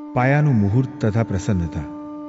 પાયાનું મુહૂર્ત તથા પ્રસન્નતા.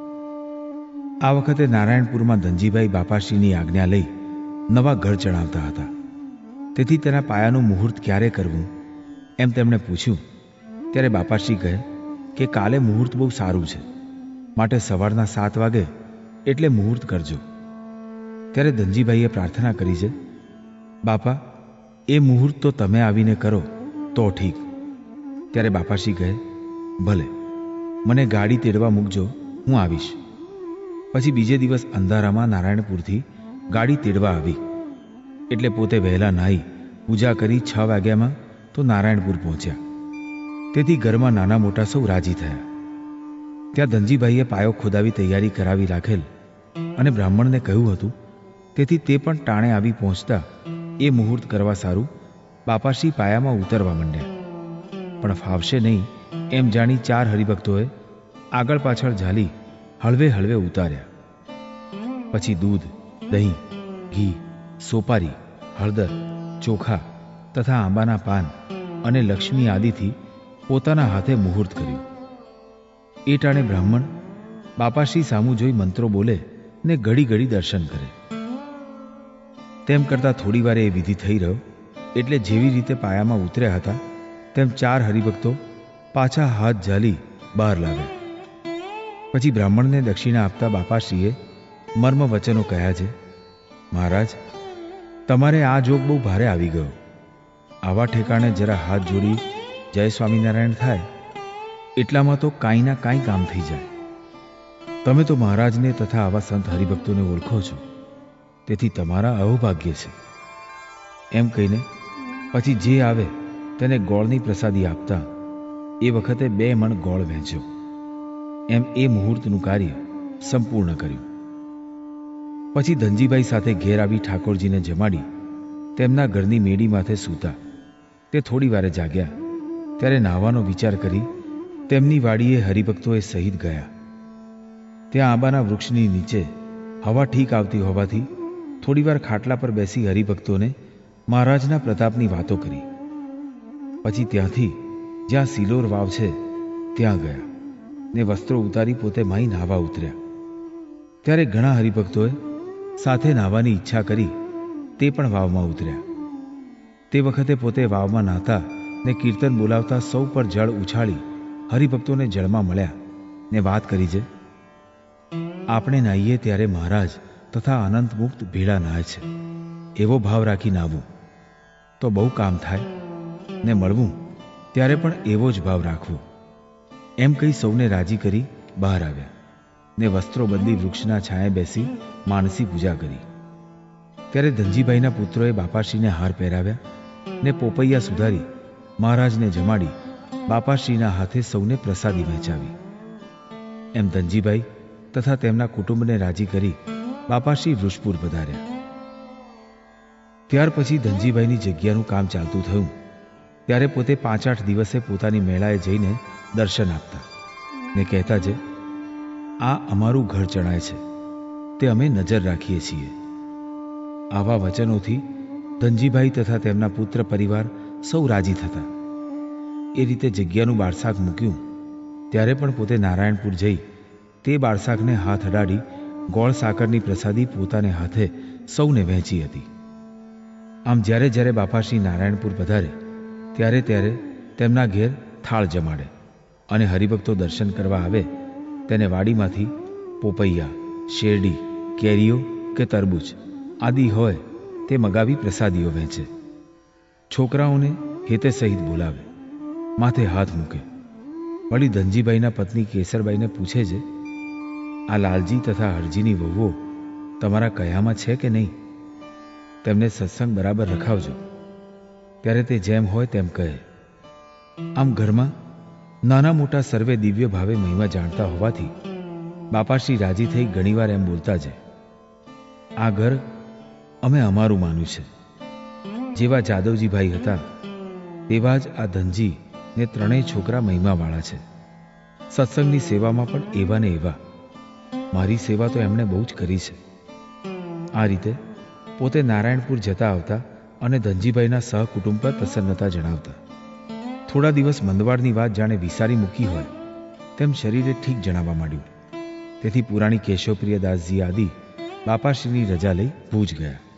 આ વખતે નારાયણપુરમાં ધનજીભાઈ બાપાશ્રીની આજ્ઞા લઈ નવા ઘર ચણાવતા હતા. તેથી તેના પાયાનું મુહૂર્ત ક્યારે કરવું એમ તેમણે પૂછ્યું ત્યારે બાપાશ્રી કહે કે કાલે મુહૂર્ત બહુ સારું છે, માટે સવારના 7 વાગે એટલે મુહૂર્ત કરજો. ત્યારે ધનજીભાઈએ પ્રાર્થના કરી છે, બાપા એ મુહૂર્ત તો તમે આવીને કરો તો ઠીક. ત્યારે બાપાશ્રી કહે, ભલે, મને ગાડી તેડવા મૂકજો, હું આવીશ. પછી બીજે દિવસ અંધારામાં નારાયણપુરથી ગાડી તેડવા આવી એટલે પોતે વહેલા નાહી પૂજા કરી 6 વાગ્યામાં તો નારાયણપુર પહોંચ્યા. તેથી ઘરમાં નાના મોટા સૌ રાજી થયા. ત્યાં ધનજીભાઈએ પાયો ખોદાવી તૈયારી કરાવી રાખેલ અને બ્રાહ્મણને કહ્યું હતું. તેથી તે પણ ટાણે આવી પહોંચતા એ મુહૂર્ત કરવા સારું બાપાશ્રી પાયામાં ઉતરવા માંડ્યા. પણ ફાવશે નહીં એમ જાણી 4 હરિભક્તોએ આગળ પાછળ ઝાલી હળવે હળવે ઉતાર્યા. પછી દૂધ, દહીં, ઘી, સોપારી, હળદર, ચોખા તથા આંબાના પાન અને લક્ષ્મી આદિથી પોતાના હાથે મુહૂર્ત કર્યું. એ ટાણે બ્રાહ્મણ બાપાશ્રી સામું જોઈ મંત્રો બોલે ને ઘડી ઘડી દર્શન કરે. તેમ કરતાં થોડી વાર એ વિધિ થઈ રહ્યો એટલે જેવી રીતે પાયામાં ઉતર્યા હતા તેમ 4 હરિભક્તો પાછા હાથ ઝાલી બહાર લાવ્યા. પછી બ્રાહ્મણને દક્ષિણા આપતા બાપાશ્રીએ મર્મ વચનો કહ્યા છે, મહારાજ, તમારે આ જોગ બહુ ભારે આવી ગયો. આવા ઠેકાણે જરા હાથ જોડી જય સ્વામિનારાયણ થાય એટલામાં તો કાંઈના કાંઈ કામ થઈ જાય. તમે તો મહારાજને તથા આવા સંત હરિભક્તોને ઓળખો છો, તેથી તમારા અહોભાગ્ય છે. એમ કહીને પછી જે આવે તેને ગોળની પ્રસાદી આપતા એ વખતે 2 મણ ગોળ વહેંચ્યો. એમ એ મુહૂર્તનું કાર્ય સંપૂર્ણ કર્યું. પછી ધનજીભાઈ સાથે ઘેર આવી ઠાકોરજીને જમાડી તેમના ઘરની મેડી માથે સૂતા. તે થોડી વારે જાગ્યા ત્યારે નાહવાનો વિચાર કરી તેમની વાડીએ હરિભક્તોએ સહિત ગયા. ત્યાં આંબાના વૃક્ષની નીચે હવા ઠીક આવતી હોવાથી થોડીવાર ખાટલા પર બેસી હરિભક્તોને મહારાજના પ્રતાપની વાતો કરી. પછી ત્યાંથી જ્યાં સિલોર વાવ છે ત્યાં ગયા ને વસ્ત્રો ઉતારી પોતે માઈ નાહવા ઉતર્યા. ત્યારે ઘણા હરિભક્તોએ સાથે નાહવાની ઈચ્છા કરી તે પણ વાવમાં ઉતર્યા. તે વખતે પોતે વાવમાં નાહતા ને કીર્તન બોલાવતા સૌ પર જળ ઉછાળી હરિભક્તોને જળમાં મળ્યા ને વાત કરી છે, આપણે નાહીએ ત્યારે મહારાજ તથા અનંત મુક્ત ભેળા નાહે છે, એવો ભાવ રાખી નાહવું તો બહુ કામ થાય ને મળવું ત્યારે પણ એવો જ ભાવ રાખવો. એમ કહી સૌને રાજી કરી બહાર આવ્યા ને વસ્ત્રો બદલી વૃક્ષના છાંયે બેસી માનસી પૂજા કરી. ત્યારે ધનજીભાઈના પુત્રોએ બાપાશ્રીને હાર પહેરાવ્યા ને પોપૈયા સુધારી મહારાજને જમાડી બાપાશ્રીના હાથે સૌને પ્રસાદી વહેંચાવી. એમ ધનજીભાઈ તથા તેમના કુટુંબને રાજી કરી બાપાશ્રી વૃષપુર પધાર્યા. ત્યાર પછી ધનજીભાઈની જગ્યાનું કામ ચાલતું થયું ત્યારે પોતે 5-8 દિવસે પોતાની મેળાએ જઈને દર્શન આપતા ને કહેતા છે, આ અમારું ઘર ચણાય છે, તે અમે નજર રાખીએ છીએ. આવા વચનોથી ધનજીભાઈ તથા તેમના પુત્ર પરિવાર સૌ રાજી થતા. એ રીતે જગ્યાનું બાળશાક મૂક્યું ત્યારે પણ પોતે નારાયણપુર જઈ તે બાળશાકને હાથ અડાડી ગોળ સાકરની પ્રસાદી પોતાને હાથે સૌને વહેંચી હતી. આમ જ્યારે જ્યારે બાપાશ્રી નારાયણપુર પધારે ત્યારે ત્યારે તેમના ઘેર થાળ જમાડે અને હરિભક્તો દર્શન કરવા આવે તેને વાડીમાંથી પોપૈયા, શેરડી, કેરીઓ કે તરબૂચ આદિ હોય તે મગાવી પ્રસાદીઓ વહેંચે. છોકરાઓને હેતે સહિત બોલાવે, માથે હાથ મૂકે. વળી ધનજીભાઈના પત્ની કેસરબાઈને પૂછે છે, આ લાલજી તથા હરજીની વહુઓ તમારા કયામાં છે કે નહીં? તેમને સત્સંગ બરાબર રખાવજો. ત્યારે તે જેમ હોય તેમ કહે. આમ ઘરમાં નાના મોટા સર્વે દિવ્ય ભાવે મહિમા જાણતા હોવાથી બાપાશ્રી રાજી થઈ ઘણીવાર એમ બોલતા છે, આ ઘર અમે અમારું માન્યું છે. જેવા જાદવજીભાઈ હતા તેવા જ આ ધનજી ને 3 છોકરા મહિમાવાળા છે. સત્સંગની સેવામાં પણ એવા ને એવા. મારી સેવા તો એમણે બહુ જ કરી છે. આ રીતે પોતે નારાયણપુર જતા આવતા અને ધનજીભાઈના સહકુટુંબ પર પ્રસન્નતા જણાવતા. થોડા દિવસ મંદવાડની વાત જાણે વિસારી મૂકી હોય તેમ શરીરે ઠીક જણાવવા માંડ્યું. તેથી પુરાણી કેશવપ્રિયદાસજી આદિ બાપાશ્રીની રજા લઈ ભુજ ગયા.